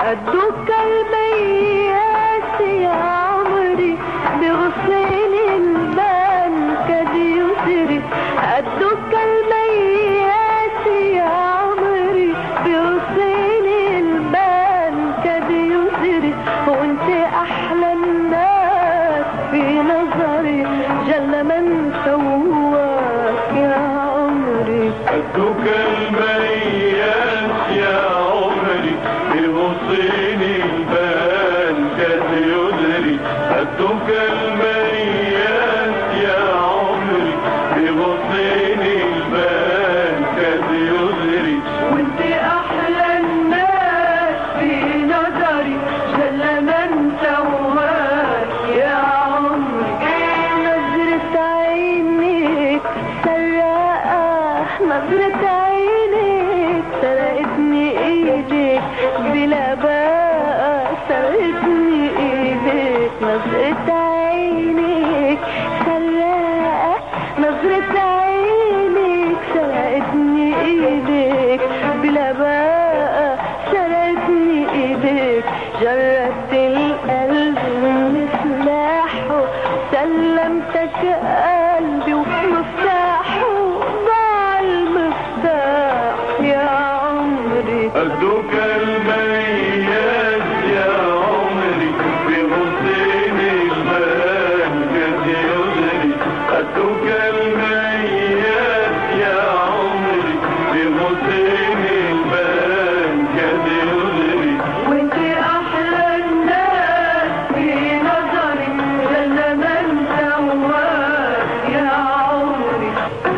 قدك المياس يا عمري بغصن البان كاد يسري. قدك المياس يا عمري بغصن البان كاد يسري. وانت احلى الناس في نظري جل من سواك يا عمري. قدك المياس يا عمري بغصن البان كاد يسري. قدك المياس يا عمري بغصن البان كاد يسري. وانت احلى الناس في نظري جل من سواك يا عمري. نظرة عينيك سرقة، نظرة عينيك سرقتني ايديك بلا بقى، سرقتني ايديك. نظرة عينيك سرقة، نظرة عينيك سرقتني ايديك بلا بقى، سرقتني ايديك. جردت القلب من سلاحه، سلمتك قلبي ومفتاحه، ضاع المفتاح يا عمري. قدك المياس يا عمري بغصن البان كاد يسري. قدك المياس يا عمري بغصن البان كاد يسري. وانت احلى الناس في نظري جل من سواك يا عمري.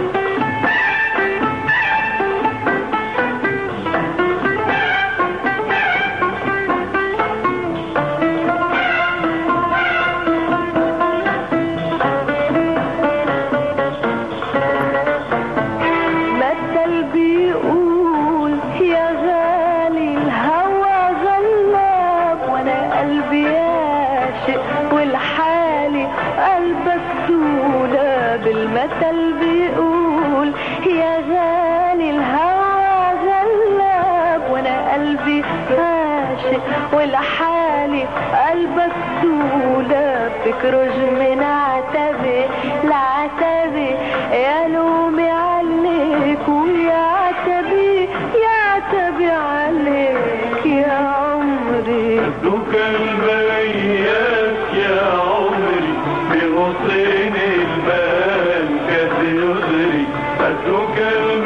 مثل بيقول يا غالي الهوى غلاب، وانا قلبي عاشق والحالي قلبك دولاب. المثل بيقول يا غالي الهوى غلاب، وانا قلبي عاشق والحالي قلبك دولاب. تخرج من عتبي لعتبي يا لومي عليك، ويا عتبي يا عتبي عليك يا عمري. قدك المياس يا عمري بغصن البان كاد يسري. قدك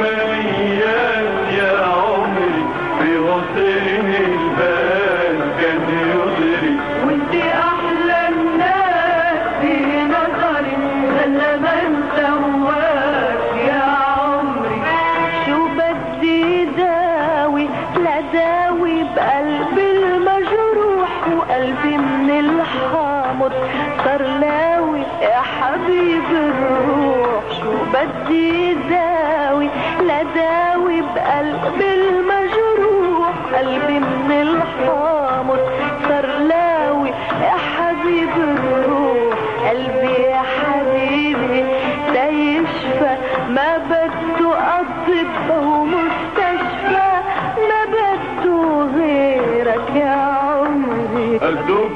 المياس يا عمري بغصن البان كاد يسري. وانت احلى الناس في نظري جل من سواك يا عمري. شو بدي داوي لا داوي بقلبي المجروح، وقلبي من الحامض صار لاوي يا حبيب الروح. شو بدي داوي لا داوي بقلبي المجروح، قلبي من الحامض صار لاوي يا حبيب الروح. قلبي يا حبيبي دا يشفى، ما بده أطباء ومستشفى، ما بده غيرك يا عمري. قدك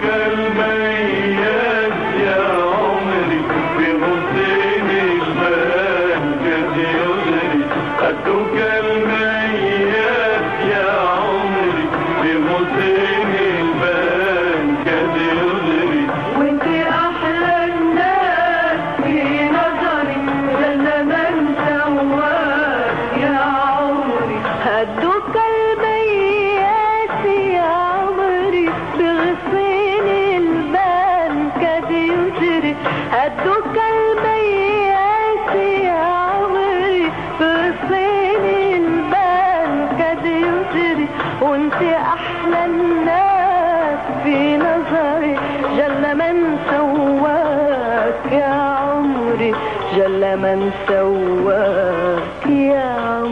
المياس يا عمري بغصن البان كاد يسري. قدك المياس يا عمري بغصن البان كاد يسري. وانت احلى الناس في نظري جل من سواك يا عمري. هدوك المياس يا عمري بغصن البان كاد يسري. هدوك المياس يا عمري بغصن البان كاد يسري. وانت احلى الناس في نظري جل من سواك يا عمري، جل من سواك يا عمري.